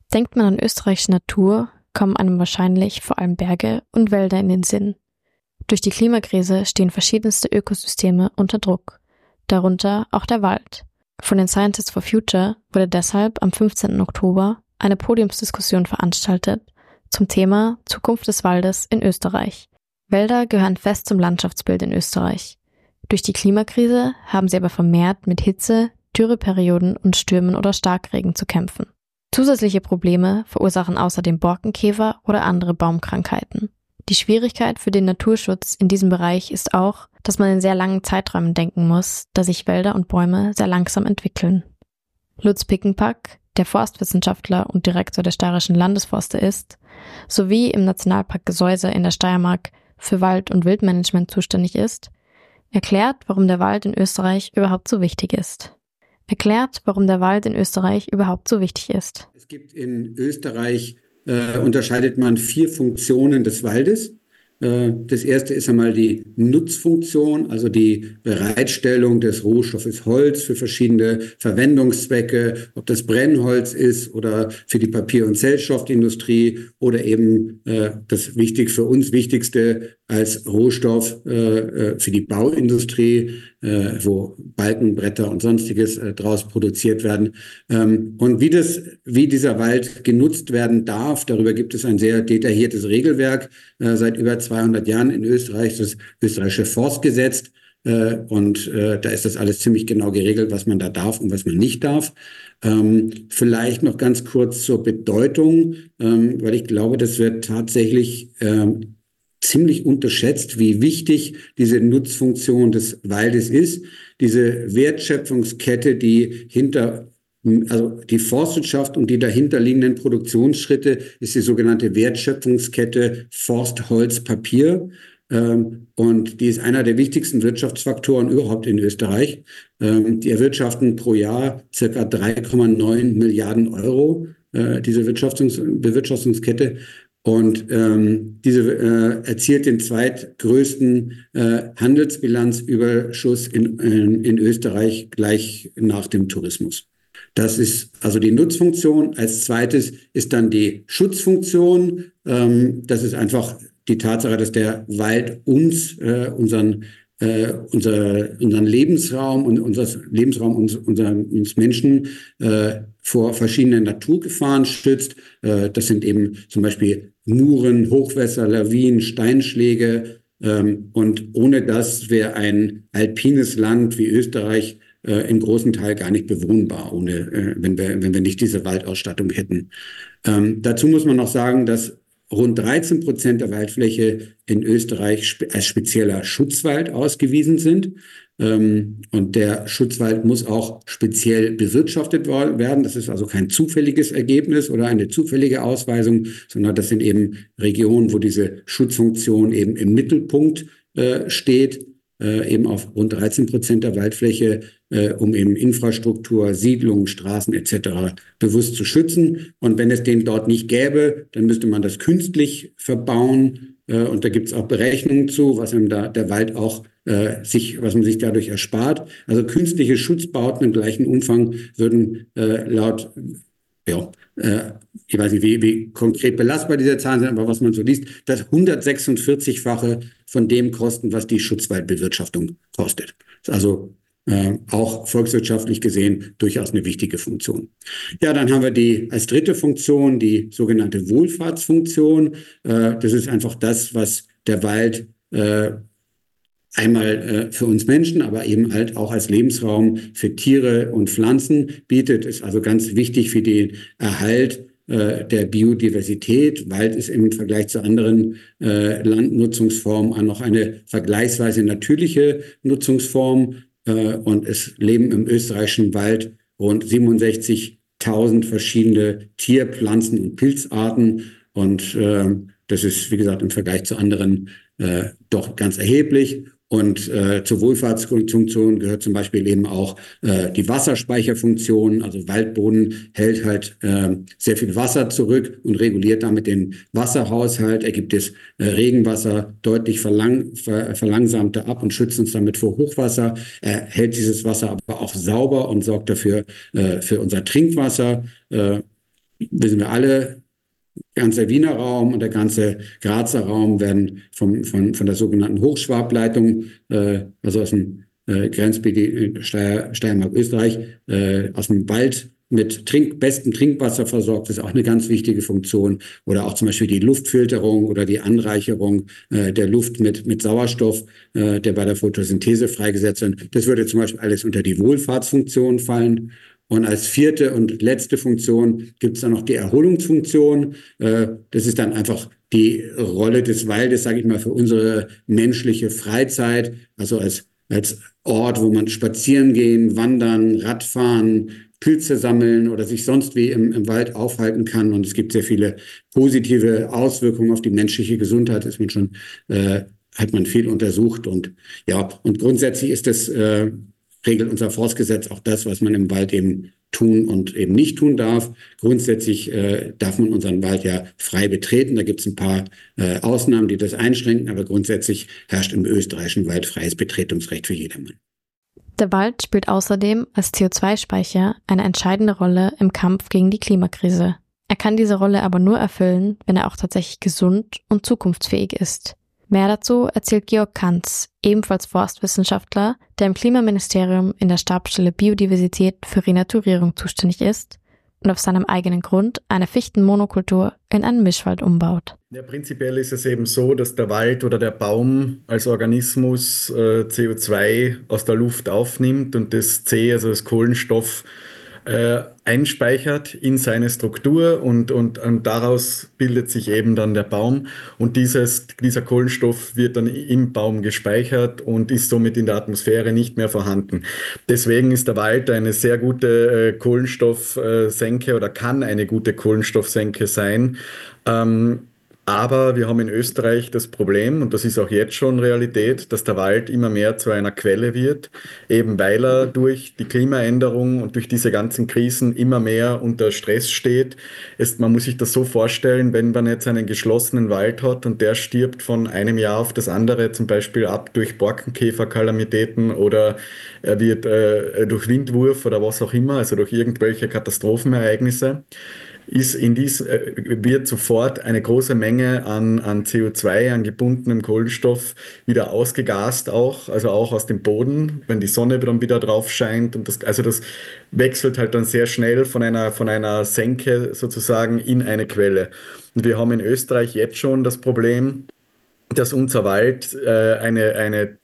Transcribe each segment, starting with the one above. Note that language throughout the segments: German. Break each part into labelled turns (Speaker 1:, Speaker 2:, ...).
Speaker 1: Denkt man an österreichische Natur, kommen einem wahrscheinlich vor allem Berge und Wälder in den Sinn. Durch die Klimakrise stehen verschiedenste Ökosysteme unter Druck, darunter auch der Wald. Von den Scientists for Future wurde deshalb am 15. Oktober eine Podiumsdiskussion veranstaltet zum Thema Zukunft des Waldes in Österreich. Wälder gehören fest zum Landschaftsbild in Österreich. Durch die Klimakrise haben sie aber vermehrt mit Hitze, Dürreperioden und Stürmen oder Starkregen zu kämpfen. Zusätzliche Probleme verursachen außerdem Borkenkäfer oder andere Baumkrankheiten. Die Schwierigkeit für den Naturschutz in diesem Bereich ist auch, dass man in sehr langen Zeiträumen denken muss, da sich Wälder und Bäume sehr langsam entwickeln. Lutz Pickenpack, der Forstwissenschaftler und Direktor der Steirischen Landesforste ist, sowie im Nationalpark Gesäuse in der Steiermark für Wald- und Wildmanagement zuständig ist, erklärt, warum der Wald in Österreich überhaupt so wichtig ist.
Speaker 2: Es gibt in Österreich, unterscheidet man 4 Funktionen des Waldes. Das erste ist einmal die Nutzfunktion, also die Bereitstellung des Rohstoffes Holz für verschiedene Verwendungszwecke, ob das Brennholz ist oder für die Papier- und Zellstoffindustrie oder eben das für uns Wichtigste als Rohstoff für die Bauindustrie, wo Balken, Bretter und Sonstiges draus produziert werden. Und wie dieser Wald genutzt werden darf, darüber gibt es ein sehr detailliertes Regelwerk seit über 200 Jahren in Österreich, das österreichische Forstgesetz. Und da ist das alles ziemlich genau geregelt, was man da darf und was man nicht darf. Vielleicht noch ganz kurz zur Bedeutung, weil ich glaube, das wird tatsächlich ziemlich unterschätzt, wie wichtig diese Nutzfunktion des Waldes ist. Diese Wertschöpfungskette, also die Forstwirtschaft und die dahinterliegenden Produktionsschritte ist die sogenannte Wertschöpfungskette Forst, Holz, Papier. Und die ist einer der wichtigsten Wirtschaftsfaktoren überhaupt in Österreich. Die erwirtschaften pro Jahr circa 3,9 Milliarden Euro, diese Bewirtschaftungskette. Und diese erzielt den zweitgrößten Handelsbilanzüberschuss in Österreich gleich nach dem Tourismus. Das ist also die Nutzfunktion. Als zweites ist dann die Schutzfunktion. Das ist einfach die Tatsache, dass der Wald unseren Lebensraum und uns Menschen vor verschiedenen Naturgefahren schützt. Das sind eben zum Beispiel Muren, Hochwässer, Lawinen, Steinschläge. Und ohne das wäre ein alpines Land wie Österreich in großen Teil gar nicht bewohnbar, wenn wir nicht diese Waldausstattung hätten. Dazu muss man noch sagen, dass rund 13% der Waldfläche in Österreich als spezieller Schutzwald ausgewiesen sind. Und der Schutzwald muss auch speziell bewirtschaftet werden. Das ist also kein zufälliges Ergebnis oder eine zufällige Ausweisung, sondern das sind eben Regionen, wo diese Schutzfunktion eben im Mittelpunkt steht, eben auf rund 13% der Waldfläche, um eben Infrastruktur, Siedlungen, Straßen etc. bewusst zu schützen. Und wenn es den dort nicht gäbe, dann müsste man das künstlich verbauen. Und da gibt es auch Berechnungen zu, was einem da der Wald auch was man sich dadurch erspart. Also künstliche Schutzbauten im gleichen Umfang würden ich weiß nicht, wie konkret belastbar diese Zahlen sind, aber was man so liest, das 146-fache von dem kosten, was die Schutzwaldbewirtschaftung kostet. Das ist also auch volkswirtschaftlich gesehen durchaus eine wichtige Funktion. Ja, dann haben wir als dritte Funktion die sogenannte Wohlfahrtsfunktion. Das ist einfach das, was der Wald einmal für uns Menschen, aber eben halt auch als Lebensraum für Tiere und Pflanzen bietet. Ist also ganz wichtig für den Erhalt der Biodiversität. Wald ist im Vergleich zu anderen Landnutzungsformen auch noch eine vergleichsweise natürliche Nutzungsform. Und es leben im österreichischen Wald rund 67.000 verschiedene Tier-, Pflanzen- und Pilzarten. Und das ist, wie gesagt, im Vergleich zu anderen doch ganz erheblich. Und zur Wohlfahrtsfunktion gehört zum Beispiel eben auch die Wasserspeicherfunktion. Also Waldboden hält halt sehr viel Wasser zurück und reguliert damit den Wasserhaushalt. Er gibt das Regenwasser deutlich verlangsamter ab und schützt uns damit vor Hochwasser. Er hält dieses Wasser aber auch sauber und sorgt dafür für unser Trinkwasser. wissen wir alle, der ganze Wiener Raum und der ganze Grazer Raum werden von der sogenannten Hochschwableitung, also aus dem Grenzgebiet Steiermark, Österreich, aus dem Wald mit bestem Trinkwasser versorgt. Das ist auch eine ganz wichtige Funktion. Oder auch zum Beispiel die Luftfilterung oder die Anreicherung der Luft mit Sauerstoff, der bei der Photosynthese freigesetzt wird. Das würde zum Beispiel alles unter die Wohlfahrtsfunktion fallen. Und als vierte und letzte Funktion gibt es dann noch die Erholungsfunktion. Das ist dann einfach die Rolle des Waldes, sage ich mal, für unsere menschliche Freizeit, also als Ort, wo man spazieren gehen, wandern, Radfahren, Pilze sammeln oder sich sonst wie im Wald aufhalten kann. Und es gibt sehr viele positive Auswirkungen auf die menschliche Gesundheit, ist man schon, hat man viel untersucht. Und ja, und grundsätzlich ist das regelt unser Forstgesetz auch das, was man im Wald eben tun und eben nicht tun darf. Grundsätzlich darf man unseren Wald ja frei betreten. Da gibt es ein paar Ausnahmen, die das einschränken, aber grundsätzlich herrscht im österreichischen Wald freies Betretungsrecht für jedermann.
Speaker 1: Der Wald spielt außerdem als CO2-Speicher eine entscheidende Rolle im Kampf gegen die Klimakrise. Er kann diese Rolle aber nur erfüllen, wenn er auch tatsächlich gesund und zukunftsfähig ist. Mehr dazu erzählt Georg Kantz, ebenfalls Forstwissenschaftler, der im Klimaministerium in der Stabsstelle Biodiversität für Renaturierung zuständig ist und auf seinem eigenen Grund eine Fichtenmonokultur in einen Mischwald umbaut.
Speaker 3: Ja, prinzipiell ist es eben so, dass der Wald oder der Baum als Organismus CO2 aus der Luft aufnimmt und das C, also das Kohlenstoff, einspeichert in seine Struktur und daraus bildet sich eben dann der Baum und dieser Kohlenstoff wird dann im Baum gespeichert und ist somit in der Atmosphäre nicht mehr vorhanden. Deswegen ist der Wald eine sehr gute Kohlenstoffsenke oder kann eine gute Kohlenstoffsenke sein. Aber wir haben in Österreich das Problem, und das ist auch jetzt schon Realität, dass der Wald immer mehr zu einer Quelle wird, eben weil er durch die Klimaänderung und durch diese ganzen Krisen immer mehr unter Stress steht. Man muss sich das so vorstellen, wenn man jetzt einen geschlossenen Wald hat und der stirbt von einem Jahr auf das andere, zum Beispiel ab durch Borkenkäferkalamitäten oder er wird durch Windwurf oder was auch immer, also durch irgendwelche Katastrophenereignisse, wird sofort eine große Menge an CO2, an gebundenem Kohlenstoff wieder ausgegast auch, also auch aus dem Boden, wenn die Sonne dann wieder drauf scheint. Und das wechselt halt dann sehr schnell von einer Senke sozusagen in eine Quelle. Und wir haben in Österreich jetzt schon das Problem, dass unser Wald eine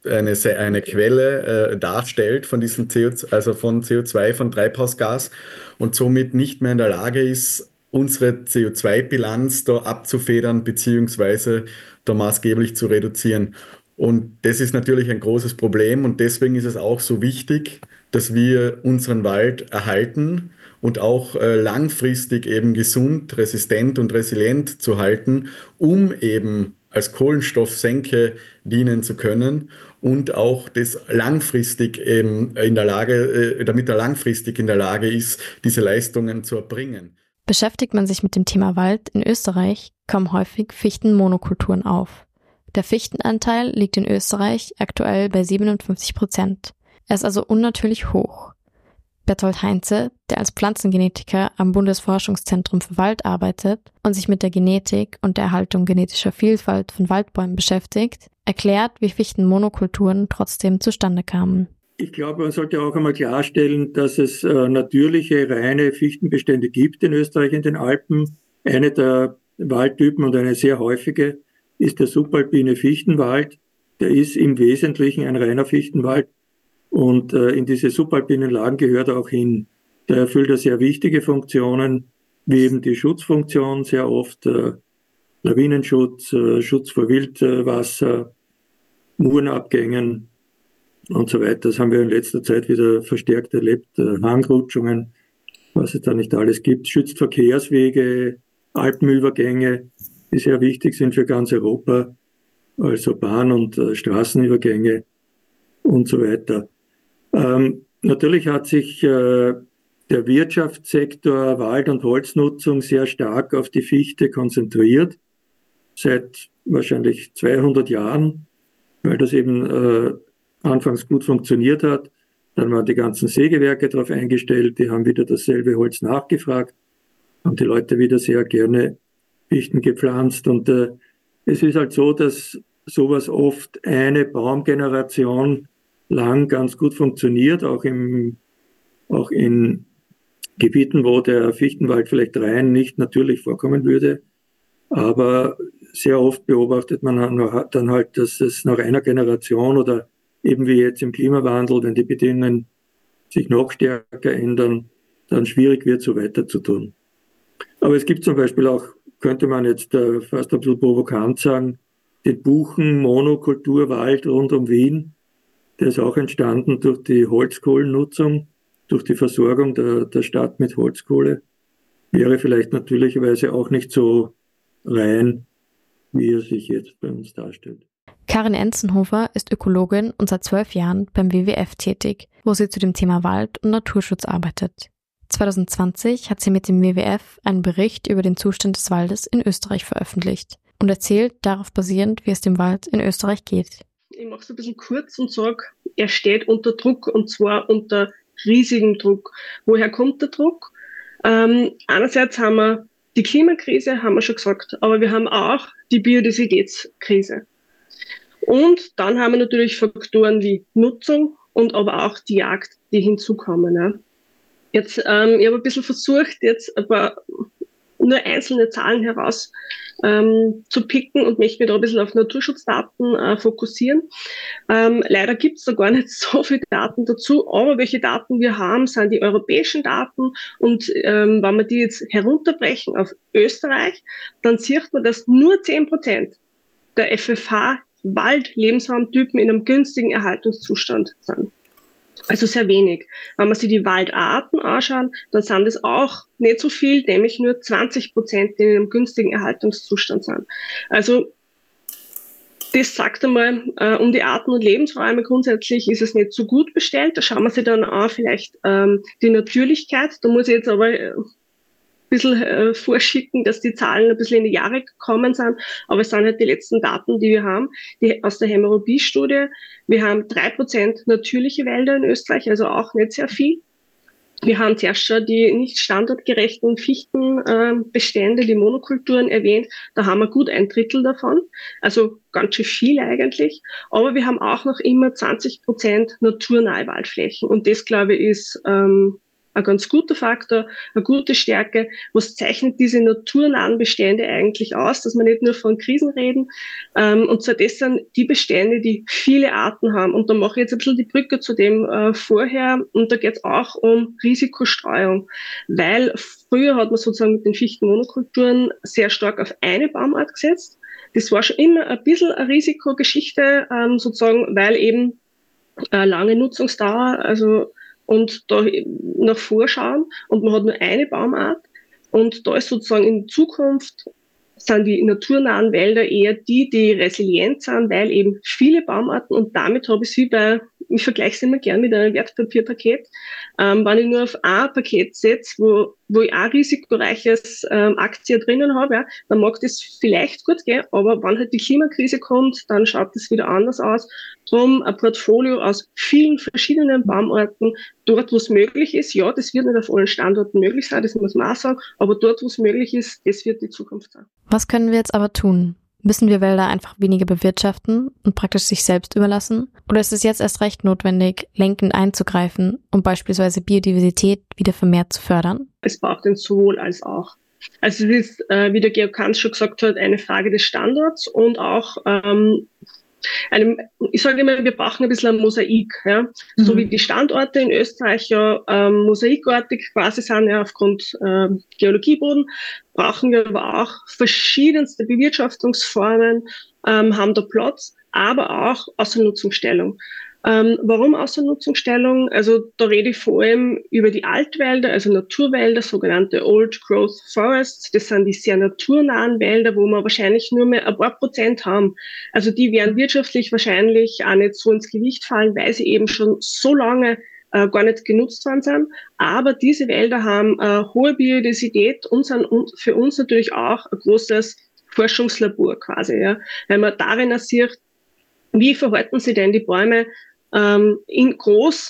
Speaker 3: Quelle darstellt von diesem CO2, also von CO2, von Treibhausgas und somit nicht mehr in der Lage ist, unsere CO2-Bilanz da abzufedern beziehungsweise da maßgeblich zu reduzieren. Und das ist natürlich ein großes Problem und deswegen ist es auch so wichtig, dass wir unseren Wald erhalten und auch langfristig eben gesund, resistent und resilient zu halten, um eben als Kohlenstoffsenke dienen zu können und auch das langfristig eben damit er langfristig in der Lage ist, diese Leistungen zu erbringen.
Speaker 1: Beschäftigt man sich mit dem Thema Wald in Österreich, kommen häufig Fichtenmonokulturen auf. Der Fichtenanteil liegt in Österreich aktuell bei 57%. Er ist also unnatürlich hoch. Bertolt Heinze, der als Pflanzengenetiker am Bundesforschungszentrum für Wald arbeitet und sich mit der Genetik und der Erhaltung genetischer Vielfalt von Waldbäumen beschäftigt, erklärt, wie Fichtenmonokulturen trotzdem zustande kamen.
Speaker 4: Ich glaube, man sollte auch einmal klarstellen, dass es natürliche, reine Fichtenbestände gibt in Österreich in den Alpen. Eine der Waldtypen und eine sehr häufige ist der subalpine Fichtenwald. Der ist im Wesentlichen ein reiner Fichtenwald und in diese subalpinen Lagen gehört er auch hin. Der erfüllt er sehr wichtige Funktionen, wie eben die Schutzfunktion, sehr oft Lawinenschutz, Schutz vor Wildwasser, Murenabgängen und so weiter. Das haben wir in letzter Zeit wieder verstärkt erlebt. Hangrutschungen, was es da nicht alles gibt. Schützt Verkehrswege, Alpenübergänge, die sehr wichtig sind für ganz Europa, also Bahn- und Straßenübergänge und so weiter. Natürlich hat sich der Wirtschaftssektor Wald- und Holznutzung sehr stark auf die Fichte konzentriert, seit wahrscheinlich 200 Jahren, weil das eben anfangs gut funktioniert hat. Dann waren die ganzen Sägewerke darauf eingestellt, die haben wieder dasselbe Holz nachgefragt haben die Leute wieder sehr gerne Fichten gepflanzt. Und es ist halt so, dass sowas oft eine Baumgeneration lang ganz gut funktioniert, auch in Gebieten, wo der Fichtenwald vielleicht rein nicht natürlich vorkommen würde. Aber sehr oft beobachtet man dann halt, dass es nach einer Generation oder eben wie jetzt im Klimawandel, wenn die Bedingungen sich noch stärker ändern, dann schwierig wird, so weiter zu tun. Aber es gibt zum Beispiel auch, könnte man jetzt fast ein bisschen provokant sagen, den Buchen-Monokulturwald rund um Wien. Der ist auch entstanden durch die Holzkohlennutzung, durch die Versorgung der Stadt mit Holzkohle. Wäre vielleicht natürlicherweise auch nicht so rein, wie er sich jetzt bei uns darstellt.
Speaker 1: Karin Enzenhofer ist Ökologin und seit 12 Jahren beim WWF tätig, wo sie zu dem Thema Wald- und Naturschutz arbeitet. 2020 hat sie mit dem WWF einen Bericht über den Zustand des Waldes in Österreich veröffentlicht und erzählt darauf basierend, wie es dem Wald in Österreich geht.
Speaker 5: Ich mache es ein bisschen kurz und sage, er steht unter Druck, und zwar unter riesigem Druck. Woher kommt der Druck? Einerseits haben wir die Klimakrise, haben wir schon gesagt, aber wir haben auch die Biodiversitätskrise. Und dann haben wir natürlich Faktoren wie Nutzung und aber auch die Jagd, die hinzukommen. Ja. Jetzt, ich habe ein bisschen versucht, jetzt nur einzelne Zahlen heraus zu picken und möchte mich da ein bisschen auf Naturschutzdaten fokussieren. Leider gibt es da gar nicht so viele Daten dazu, aber welche Daten wir haben, sind die europäischen Daten, und wenn wir die jetzt herunterbrechen auf Österreich, dann sieht man, dass nur 10% der FFH Wald-Lebensraumtypen in einem günstigen Erhaltungszustand sind. Also sehr wenig. Wenn man sich die Waldarten anschauen, dann sind es auch nicht so viel, nämlich nur 20%, die in einem günstigen Erhaltungszustand sind. Also das sagt einmal, um die Arten und Lebensräume grundsätzlich ist es nicht so gut bestellt. Da schauen wir sich dann an vielleicht die Natürlichkeit. Da muss ich jetzt aber ein bisschen vorschicken, dass die Zahlen ein bisschen in die Jahre gekommen sind, aber es sind halt die letzten Daten, die wir haben, die aus der Hämorrhogie-Studie. Wir haben 3% natürliche Wälder in Österreich, also auch nicht sehr viel. Wir haben zuerst schon die nicht standortgerechten Fichtenbestände, die Monokulturen erwähnt. Da haben wir gut 1/3 davon, also ganz schön viel eigentlich. Aber wir haben auch noch immer 20% naturnahe Waldflächen, und das, glaube ich, ist ein ganz guter Faktor, eine gute Stärke. Was zeichnet diese naturnahen Bestände eigentlich aus, dass wir nicht nur von Krisen reden? Und zwar das sind die Bestände, die viele Arten haben. Und da mache ich jetzt ein bisschen die Brücke zu dem vorher. Und da geht es auch um Risikostreuung. Weil früher hat man sozusagen mit den Fichtenmonokulturen sehr stark auf eine Baumart gesetzt. Das war schon immer ein bisschen eine Risikogeschichte, sozusagen, weil eben lange Nutzungsdauer, also und da nach vorschauen, und man hat nur eine Baumart, und da ist sozusagen in Zukunft sind die naturnahen Wälder eher die resilient sind, weil eben viele Baumarten, und damit habe ich es ich vergleiche es immer gern mit einem Wertpapierpaket, wenn ich nur auf ein Paket setze, wo ich ein risikoreiches Aktien drinnen habe, ja, dann mag das vielleicht gut gehen, aber wenn halt die Klimakrise kommt, dann schaut das wieder anders aus. Drum ein Portfolio aus vielen verschiedenen Baumarten, dort wo es möglich ist, ja, das wird nicht auf allen Standorten möglich sein, das muss man auch sagen, aber dort wo es möglich ist, das wird die Zukunft sein.
Speaker 1: Was können wir jetzt aber tun? Müssen wir Wälder einfach weniger bewirtschaften und praktisch sich selbst überlassen? Oder ist es jetzt erst recht notwendig, lenkend einzugreifen, um beispielsweise Biodiversität wieder vermehrt zu fördern?
Speaker 5: Es braucht ein sowohl als auch. Also es ist, wie der Georg Kantz schon gesagt hat, eine Frage des Standorts und auch ich sage immer, wir brauchen ein bisschen ein Mosaik. Ja? So wie die Standorte in Österreich ja mosaikartig quasi sind, ja, aufgrund Geologieboden, brauchen wir aber auch verschiedenste Bewirtschaftungsformen, haben da Platz, aber auch Außernutzungsstellung. Warum Außernutzungsstellung? Also da rede ich vor allem über die Altwälder, also Naturwälder, sogenannte Old Growth Forests. Das sind die sehr naturnahen Wälder, wo wir wahrscheinlich nur mehr ein paar Prozent haben. Also die werden wirtschaftlich wahrscheinlich auch nicht so ins Gewicht fallen, weil sie eben schon so lange gar nicht genutzt worden sind. Aber diese Wälder haben hohe Biodiversität und sind für uns natürlich auch ein großes Forschungslabor quasi, ja, weil man darin sieht, wie verhalten sich denn die Bäume in großen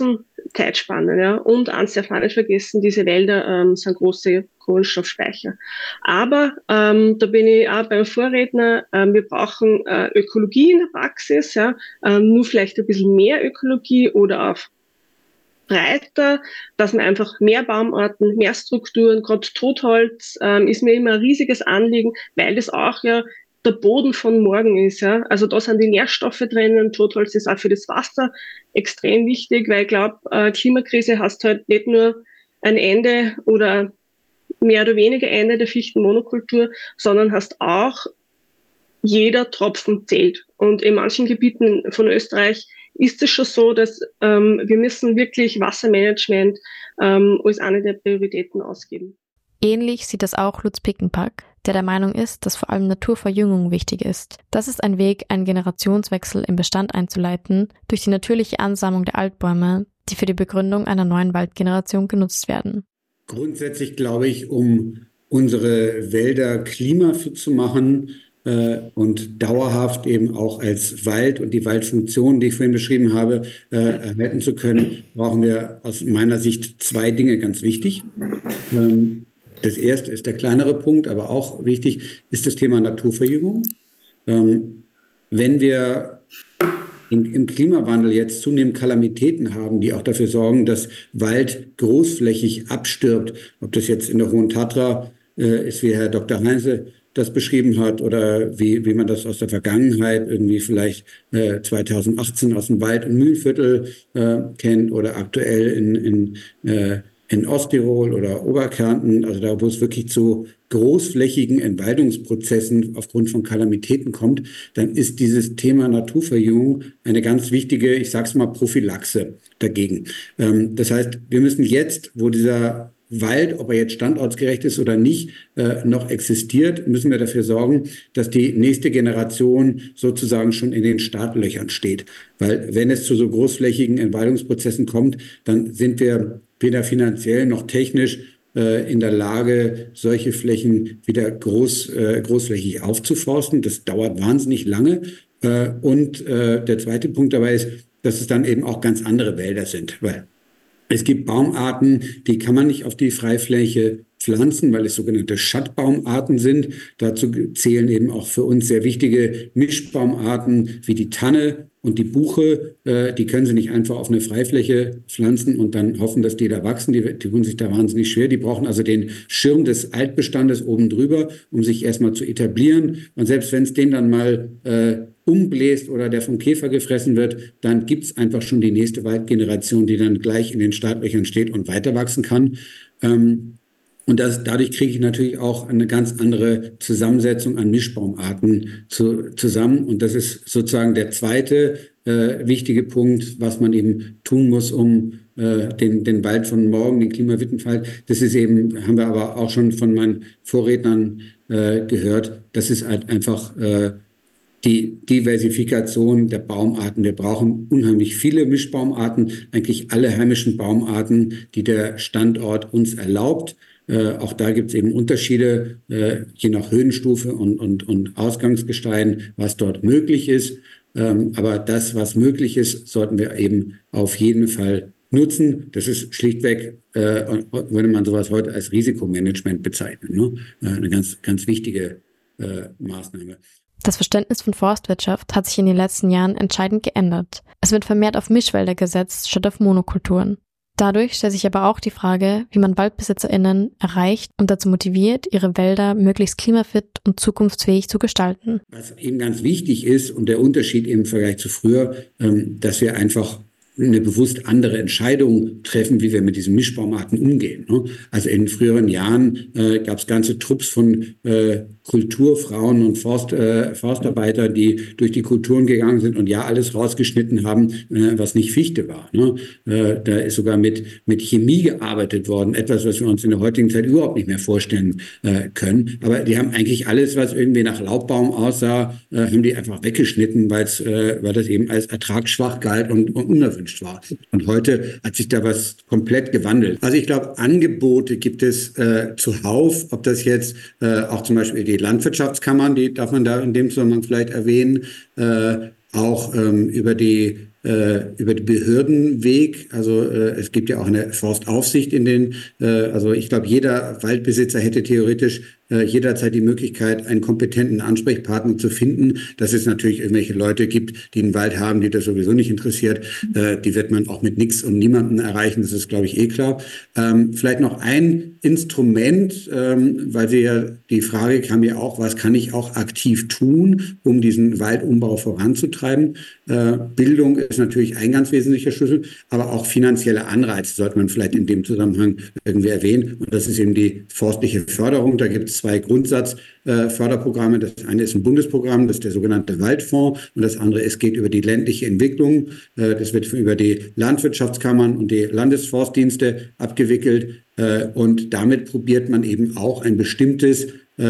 Speaker 5: Zeitspannen. Ja. Und eins darf man nicht vergessen, diese Wälder sind große Kohlenstoffspeicher. Aber da bin ich auch beim Vorredner, wir brauchen Ökologie in der Praxis, ja, nur vielleicht ein bisschen mehr Ökologie oder auch breiter, dass man einfach mehr Baumarten, mehr Strukturen, gerade Totholz ist mir immer ein riesiges Anliegen, weil das auch ja der Boden von morgen ist. Ja. Also da sind die Nährstoffe drinnen, Totholz ist auch für das Wasser extrem wichtig, weil ich glaube, Klimakrise heißt halt nicht nur ein Ende oder mehr oder weniger Ende der Fichtenmonokultur, sondern heißt auch, jeder Tropfen zählt. Und in manchen Gebieten von Österreich ist es schon so, dass wir müssen wirklich Wassermanagement als eine der Prioritäten ausgeben.
Speaker 1: Ähnlich sieht das auch Lutz Pickenpack, der Meinung ist, dass vor allem Naturverjüngung wichtig ist. Das ist ein Weg, einen Generationswechsel im Bestand einzuleiten, durch die natürliche Ansammlung der Altbäume, die für die Begründung einer neuen Waldgeneration genutzt werden.
Speaker 2: Grundsätzlich glaube ich, um unsere Wälder klimafit zu machen, und dauerhaft eben auch als Wald und die Waldfunktion, die ich vorhin beschrieben habe, erhalten zu können, brauchen wir aus meiner Sicht zwei Dinge ganz wichtig. Das erste ist der kleinere Punkt, aber auch wichtig, ist das Thema Naturverjüngung. Wenn wir im Klimawandel jetzt zunehmend Kalamitäten haben, die auch dafür sorgen, dass Wald großflächig abstirbt, ob das jetzt in der Hohen Tatra ist, wie Herr Dr. Heinze das beschrieben hat, oder wie man das aus der Vergangenheit irgendwie vielleicht 2018 aus dem Wald- und Mühlviertel kennt, oder aktuell in Osttirol oder Oberkärnten, also da, wo es wirklich zu großflächigen Entwaldungsprozessen aufgrund von Kalamitäten kommt, dann ist dieses Thema Naturverjüngung eine ganz wichtige, ich sage es mal, Prophylaxe dagegen. Das heißt, wir müssen jetzt, wo dieser Wald, ob er jetzt standortsgerecht ist oder nicht, noch existiert, müssen wir dafür sorgen, dass die nächste Generation sozusagen schon in den Startlöchern steht. Weil wenn es zu so großflächigen Entwaldungsprozessen kommt, dann sind wir weder finanziell noch technisch in der Lage, solche Flächen wieder großflächig aufzuforsten. Das dauert wahnsinnig lange. Und der zweite Punkt dabei ist, dass es dann eben auch ganz andere Wälder sind. Weil es gibt Baumarten, die kann man nicht auf die Freifläche pflanzen, weil es sogenannte Schattbaumarten sind. Dazu zählen eben auch für uns sehr wichtige Mischbaumarten wie die Tanne und die Buche. Die können Sie nicht einfach auf eine Freifläche pflanzen und dann hoffen, dass die da wachsen. Die tun sich da wahnsinnig schwer. Die brauchen also den Schirm des Altbestandes oben drüber, um sich erstmal zu etablieren. Und selbst wenn es den dann mal umbläst oder der vom Käfer gefressen wird, dann gibt es einfach schon die nächste Waldgeneration, die dann gleich in den Startlöchern steht und weiter wachsen kann. Und dadurch kriege ich natürlich auch eine ganz andere Zusammensetzung an Mischbaumarten zusammen. Und das ist sozusagen der zweite wichtige Punkt, was man eben tun muss, um den Wald von morgen, den Klimawittenwald. Das ist eben, haben wir aber auch schon von meinen Vorrednern gehört, das ist halt einfach die Diversifikation der Baumarten. Wir brauchen unheimlich viele Mischbaumarten, eigentlich alle heimischen Baumarten, die der Standort uns erlaubt. Auch da gibt es eben Unterschiede, je nach Höhenstufe und Ausgangsgestein, was dort möglich ist. Aber das, was möglich ist, sollten wir eben auf jeden Fall nutzen. Das ist schlichtweg, würde man sowas heute als Risikomanagement bezeichnen, ne? Eine ganz, ganz wichtige Maßnahme.
Speaker 1: Das Verständnis von Forstwirtschaft hat sich in den letzten Jahren entscheidend geändert. Es wird vermehrt auf Mischwälder gesetzt, statt auf Monokulturen. Dadurch stellt sich aber auch die Frage, wie man WaldbesitzerInnen erreicht und dazu motiviert, ihre Wälder möglichst klimafit und zukunftsfähig zu gestalten.
Speaker 2: Was eben ganz wichtig ist und der Unterschied im Vergleich zu früher, dass wir einfach eine bewusst andere Entscheidung treffen, wie wir mit diesen Mischbaumarten umgehen. Ne? Also in früheren Jahren gab es ganze Trupps von Kulturfrauen und Forstarbeiter, die durch die Kulturen gegangen sind und ja alles rausgeschnitten haben, was nicht Fichte war. Ne? Da ist sogar mit Chemie gearbeitet worden, etwas, was wir uns in der heutigen Zeit überhaupt nicht mehr vorstellen können. Aber die haben eigentlich alles, was irgendwie nach Laubbaum aussah, haben die einfach weggeschnitten, weil das eben als ertragsschwach galt und unerwünscht war. Und heute hat sich da was komplett gewandelt. Also ich glaube, Angebote gibt es zuhauf, ob das jetzt auch zum Beispiel die Landwirtschaftskammern, die darf man da in dem Zusammenhang vielleicht erwähnen, auch über die über den Behördenweg. Also es gibt ja auch eine Forstaufsicht in den, also ich glaube, jeder Waldbesitzer hätte theoretisch jederzeit die Möglichkeit, einen kompetenten Ansprechpartner zu finden. Dass es natürlich irgendwelche Leute gibt, die einen Wald haben, die das sowieso nicht interessiert. Die wird man auch mit nichts und niemandem erreichen. Das ist, glaube ich, eh klar. Vielleicht noch ein Instrument, weil die Frage kam ja auch, was kann ich auch aktiv tun, um diesen Waldumbau voranzutreiben? Bildung ist natürlich ein ganz wesentlicher Schlüssel, aber auch finanzielle Anreize sollte man vielleicht in dem Zusammenhang irgendwie erwähnen. Und das ist eben die forstliche Förderung. Da gibt es zwei Grundsatzförderprogramme. Das eine ist ein Bundesprogramm, das ist der sogenannte Waldfonds. Und das andere geht über die ländliche Entwicklung. Das wird über die Landwirtschaftskammern und die Landesforstdienste abgewickelt. Und damit probiert man eben auch ein bestimmtes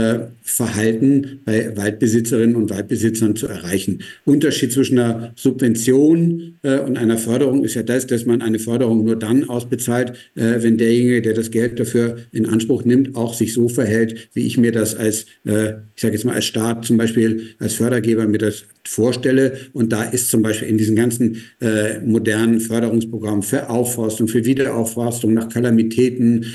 Speaker 2: Verhalten bei Waldbesitzerinnen und Waldbesitzern zu erreichen. Unterschied zwischen einer Subvention und einer Förderung ist ja das, dass man eine Förderung nur dann ausbezahlt, wenn derjenige, der das Geld dafür in Anspruch nimmt, auch sich so verhält, wie ich mir das als, ich sage jetzt mal als Staat zum Beispiel, als Fördergeber mir das vorstelle. Und da ist zum Beispiel in diesen ganzen modernen Förderungsprogrammen für Aufforstung, für Wiederaufforstung nach Kalamitäten,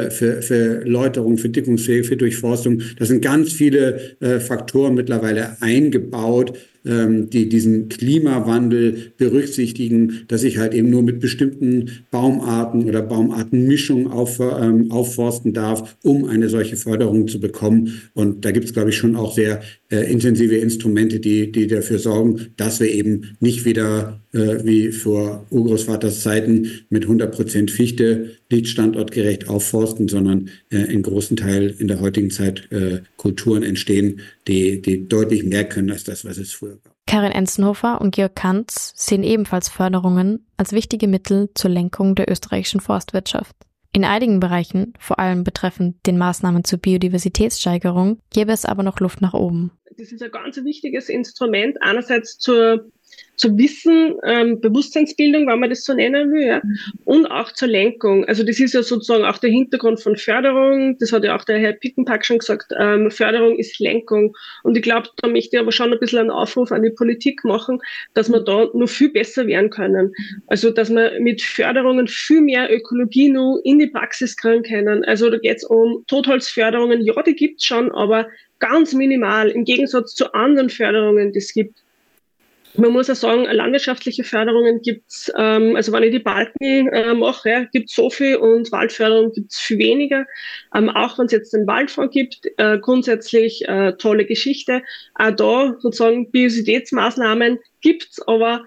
Speaker 2: für Läuterung, für Dickungspflege, für Durchforstung, da sind ganz viele Faktoren mittlerweile eingebaut, die diesen Klimawandel berücksichtigen, dass ich halt eben nur mit bestimmten Baumarten oder Baumartenmischungen aufforsten darf, um eine solche Förderung zu bekommen. Und da gibt es, glaube ich, schon auch sehr intensive Instrumente, die dafür sorgen, dass wir eben nicht wieder wie vor Urgroßvaters Zeiten mit 100% Fichte nicht standortgerecht aufforsten, sondern in großen Teil in der heutigen Zeit Kulturen entstehen, die deutlich mehr können als das, was es früher gab.
Speaker 1: Karin Enzenhofer und Georg Kantz sehen ebenfalls Förderungen als wichtige Mittel zur Lenkung der österreichischen Forstwirtschaft. In einigen Bereichen, vor allem betreffend den Maßnahmen zur Biodiversitätssteigerung, gäbe es aber noch Luft nach oben.
Speaker 5: Das ist ein ganz wichtiges Instrument, einerseits zur Wissen, Bewusstseinsbildung, wenn man das so nennen will, ja, und auch zur Lenkung. Also das ist ja sozusagen auch der Hintergrund von Förderung. Das hat ja auch der Herr Pickenpack schon gesagt. Förderung ist Lenkung. Und ich glaube, da möchte ich aber schon ein bisschen einen Aufruf an die Politik machen, dass wir da noch viel besser werden können. Also dass wir mit Förderungen viel mehr Ökologie noch in die Praxis kriegen können. Also da geht es um Totholzförderungen. Ja, die gibt's schon, aber ganz minimal im Gegensatz zu anderen Förderungen, die es gibt. Man muss auch sagen, landwirtschaftliche Förderungen gibt's, also wenn ich die Balken mache, ja, gibt's so viel und Waldförderung gibt's viel weniger. Auch wenn es jetzt den Waldfonds gibt, grundsätzlich tolle Geschichte. Auch da sozusagen Biodiversitätsmaßnahmen gibt's, aber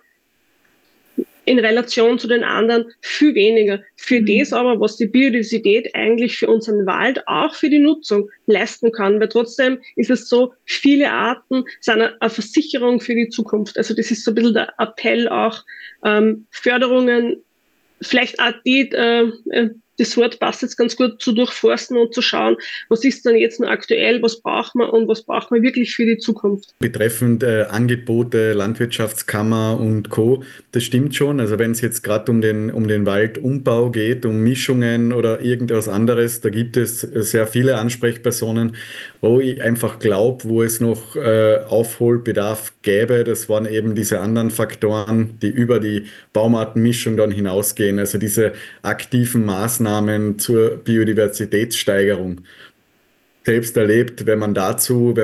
Speaker 5: in Relation zu den anderen viel weniger. Für das aber, was die Biodiversität eigentlich für unseren Wald, auch für die Nutzung leisten kann. Weil trotzdem ist es so, viele Arten sind eine Versicherung für die Zukunft. Also das ist so ein bisschen der Appell auch, Förderungen, vielleicht auch das Wort passt jetzt ganz gut, zu durchforsten und zu schauen, was ist denn jetzt noch aktuell, was braucht man und was braucht man wirklich für die Zukunft.
Speaker 3: Betreffend Angebote, Landwirtschaftskammer und Co., das stimmt schon. Also wenn es jetzt gerade um den Waldumbau geht, um Mischungen oder irgendwas anderes, da gibt es sehr viele Ansprechpersonen, wo ich einfach glaube, wo es noch Aufholbedarf gäbe. Das waren eben diese anderen Faktoren, die über die Baumartenmischung dann hinausgehen. Also diese aktiven Maßnahmen zur Biodiversitätssteigerung. Selbst erlebt, wenn man dazu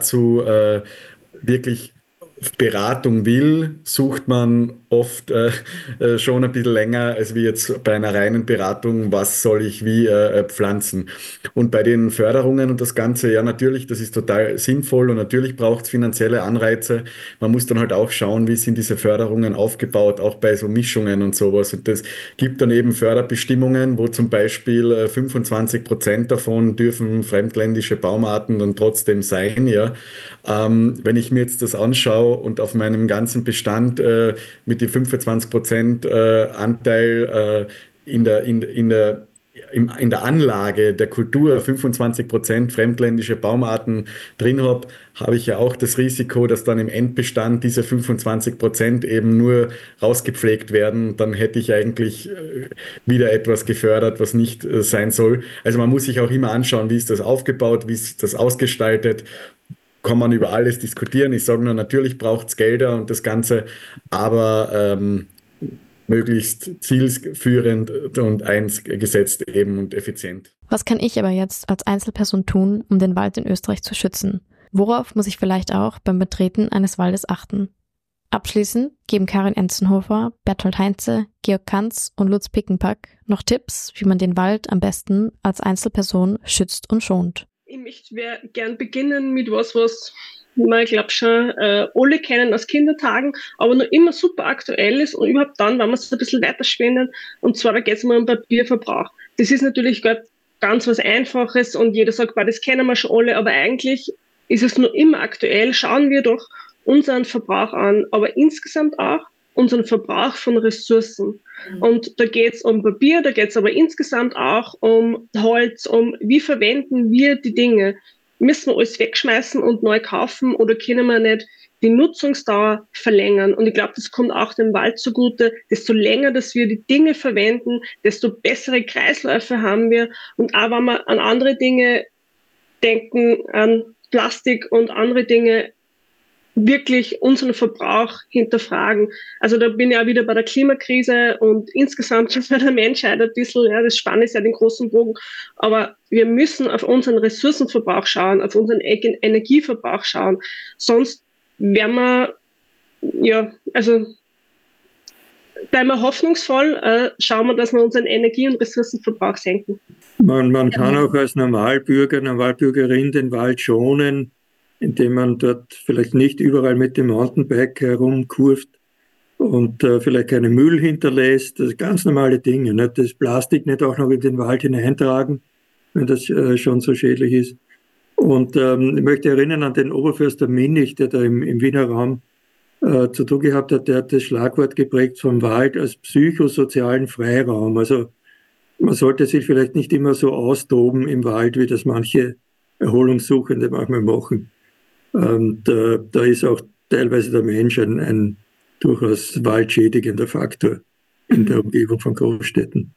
Speaker 3: wirklich Beratung will, sucht man oft schon ein bisschen länger, als wie jetzt bei einer reinen Beratung, was soll ich wie pflanzen. Und bei den Förderungen und das Ganze, ja natürlich, das ist total sinnvoll und natürlich braucht es finanzielle Anreize. Man muss dann halt auch schauen, wie sind diese Förderungen aufgebaut, auch bei so Mischungen und sowas. Und das gibt dann eben Förderbestimmungen, wo zum Beispiel 25% davon dürfen fremdländische Baumarten dann trotzdem sein. Ja. Wenn ich mir jetzt das anschaue und auf meinem ganzen Bestand mit dem 25% Anteil in der Anlage der Kultur 25% fremdländische Baumarten drin habe ich ja auch das Risiko, dass dann im Endbestand diese 25% eben nur rausgepflegt werden. Dann hätte ich eigentlich wieder etwas gefördert, was nicht sein soll. Also man muss sich auch immer anschauen, wie ist das aufgebaut, wie ist das ausgestaltet. kann man über alles diskutieren. Ich sage nur, natürlich braucht es Gelder und das Ganze, aber möglichst zielführend und eingesetzt eben und effizient.
Speaker 1: Was kann ich aber jetzt als Einzelperson tun, um den Wald in Österreich zu schützen? Worauf muss ich vielleicht auch beim Betreten eines Waldes achten? Abschließend geben Karin Enzenhofer, Berthold Heinze, Georg Kanz und Lutz Pickenpack noch Tipps, wie man den Wald am besten als Einzelperson schützt und schont.
Speaker 5: Ich möchte gern beginnen mit was man, ich glaube schon, alle kennen aus Kindertagen, aber noch immer super aktuell ist und überhaupt dann, wenn man es ein bisschen weiterspinnen. Und zwar, da geht es um Papierverbrauch. Das ist natürlich ganz was Einfaches und jeder sagt, das kennen wir schon alle, aber eigentlich ist es noch immer aktuell. Schauen wir doch unseren Verbrauch an, aber insgesamt auch unseren Verbrauch von Ressourcen. Und da geht es um Papier, da geht es aber insgesamt auch um Holz, um wie verwenden wir die Dinge. Müssen wir alles wegschmeißen und neu kaufen oder können wir nicht die Nutzungsdauer verlängern? Und ich glaube, das kommt auch dem Wald zugute. Desto länger, dass wir die Dinge verwenden, desto bessere Kreisläufe haben wir. Und auch wenn wir an andere Dinge denken, an Plastik und andere Dinge, wirklich unseren Verbrauch hinterfragen. Also da bin ich auch wieder bei der Klimakrise und insgesamt schon bei der Menschheit ein bisschen, das spanne ich ja den großen Bogen, aber wir müssen auf unseren Ressourcenverbrauch schauen, auf unseren Energieverbrauch schauen, sonst werden wir, bleiben wir hoffnungsvoll, schauen wir, dass wir unseren Energie- und Ressourcenverbrauch senken.
Speaker 4: Man kann auch als Normalbürger, Normalbürgerin den Wald schonen, indem man dort vielleicht nicht überall mit dem Mountainbike herumkurft und vielleicht keinen Müll hinterlässt. Das sind ganz normale Dinge. Nicht? Das Plastik nicht auch noch in den Wald hineintragen, wenn das schon so schädlich ist. Und ich möchte erinnern an den Oberförster Minich, der da im Wiener Raum zu tun gehabt hat. Der hat das Schlagwort geprägt vom Wald als psychosozialen Freiraum. Also man sollte sich vielleicht nicht immer so austoben im Wald, wie das manche Erholungssuchende manchmal machen. Da ist auch teilweise der Mensch ein durchaus waldschädigender Faktor in der Umgebung von Großstädten.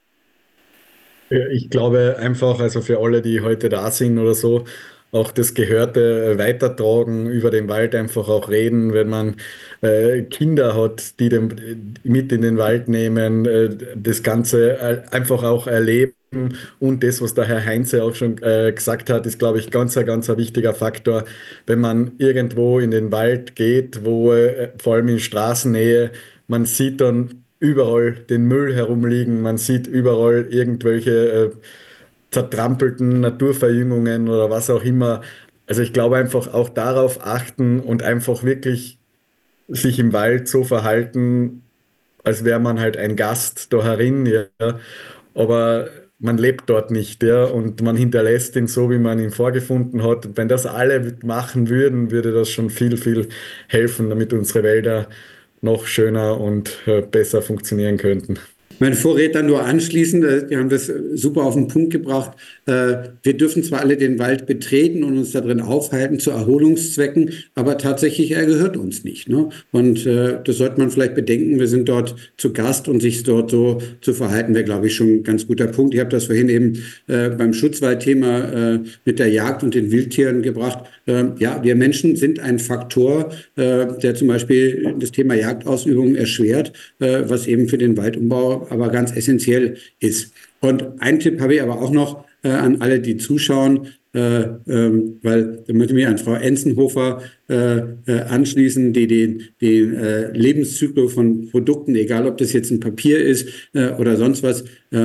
Speaker 3: Ich glaube einfach, also für alle, die heute da sind oder so, auch das Gehörte weitertragen, über den Wald einfach auch reden, wenn man Kinder hat, die mit in den Wald nehmen, das Ganze einfach auch erleben. Und das, was der Herr Heinze auch schon gesagt hat, ist, glaube ich, ganz ein wichtiger Faktor, wenn man irgendwo in den Wald geht, wo vor allem in Straßennähe, man sieht dann überall den Müll herumliegen, man sieht überall irgendwelche zertrampelten Naturverjüngungen oder was auch immer. Also ich glaube einfach auch darauf achten und einfach wirklich sich im Wald so verhalten, als wäre man halt ein Gast da herin, ja. Aber man lebt dort nicht, ja, und man hinterlässt ihn so, wie man ihn vorgefunden hat. Und wenn das alle machen würden, würde das schon viel helfen, damit unsere Wälder noch schöner und besser funktionieren könnten.
Speaker 2: Meine Vorredner nur anschließend, die haben das super auf den Punkt gebracht. Wir dürfen zwar alle den Wald betreten und uns da drin aufhalten zu Erholungszwecken, aber tatsächlich, er gehört uns nicht. Ne? Und das sollte man vielleicht bedenken. Wir sind dort zu Gast und sich dort so zu verhalten, wäre, glaube ich, schon ein ganz guter Punkt. Ich habe das vorhin eben beim Schutzwaldthema mit der Jagd und den Wildtieren gebracht. Ja, wir Menschen sind ein Faktor, der zum Beispiel das Thema Jagdausübung erschwert, was eben für den Waldumbau aber ganz essentiell ist. Und einen Tipp habe ich aber auch noch an alle, die zuschauen, weil da möchte ich mich an Frau Enzenhofer anschließen, die den Lebenszyklus von Produkten, egal ob das jetzt ein Papier ist oder sonst was,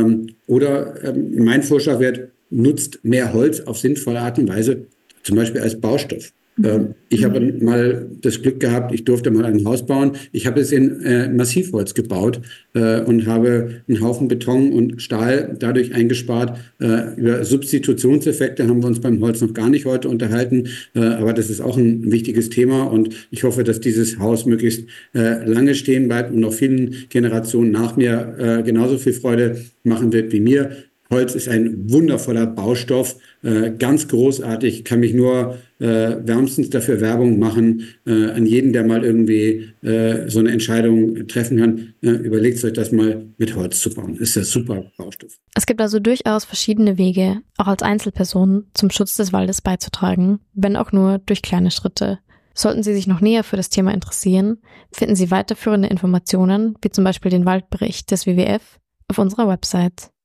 Speaker 2: mein Vorschlag wäre, nutzt mehr Holz auf sinnvolle Art und Weise, zum Beispiel als Baustoff. Ich habe mal das Glück gehabt, ich durfte mal ein Haus bauen. Ich habe es in Massivholz gebaut und habe einen Haufen Beton und Stahl dadurch eingespart. Über Substitutionseffekte haben wir uns beim Holz noch gar nicht heute unterhalten, aber das ist auch ein wichtiges Thema und ich hoffe, dass dieses Haus möglichst lange stehen bleibt und noch vielen Generationen nach mir genauso viel Freude machen wird wie mir. Holz ist ein wundervoller Baustoff, ganz großartig, kann mich nur wärmstens dafür Werbung machen, an jeden, der mal irgendwie so eine Entscheidung treffen kann. Überlegt euch das mal, mit Holz zu bauen. Ist ja super Baustoff.
Speaker 1: Es gibt also durchaus verschiedene Wege, auch als Einzelperson zum Schutz des Waldes beizutragen, wenn auch nur durch kleine Schritte. Sollten Sie sich noch näher für das Thema interessieren, finden Sie weiterführende Informationen, wie zum Beispiel den Waldbericht des WWF, auf unserer Website.